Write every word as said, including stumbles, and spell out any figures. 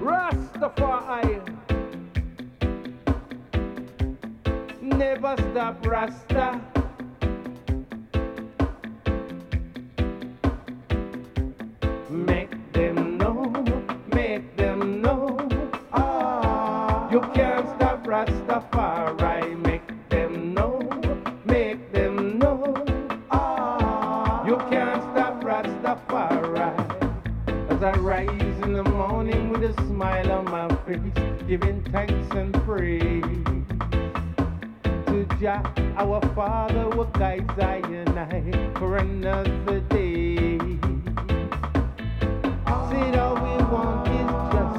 Rastafari. Never stop Rasta. Make them know, make them know. Ah, you can't stop Rastafari. Make them know, make them know. Ah, you can't stop Rastafari. As I rise in the morning with a smile on my face, giving thanks and praise to Jah, our Father, who guides I and I for another day. See how we want